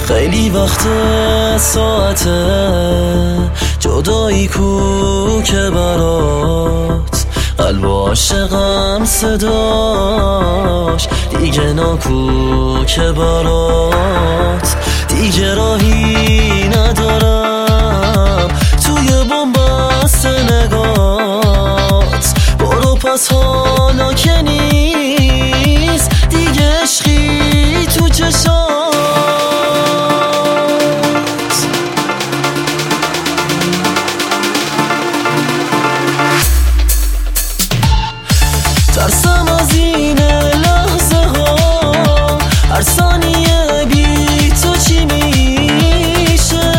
خیلی وقت ساعته جدایی کو که برات قلب عاشقم صداش دیگه ناکو که برات دیگه راهی ندارم توی بن‌بست نگات برو پس حالا که نیست دیگه عشقی تو چشات ترسم از این لحظه ها هر ثانیه بی تو چی میشه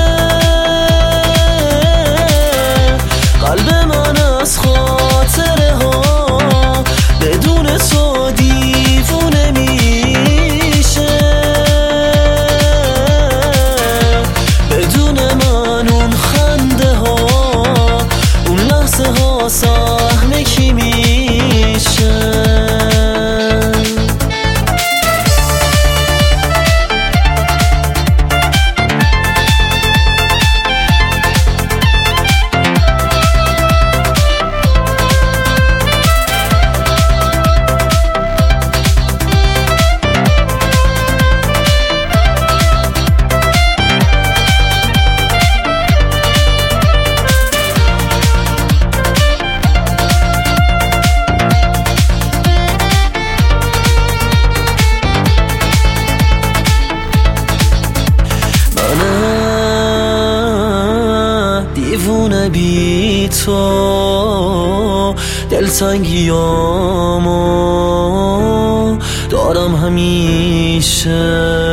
قلب من از خاطره ها بدون تو دیوونه میشه بدون من اون خنده ها اون لحظه ها سهم کی میشه دیوونه بی تو دلتنگیامو دارم همیشه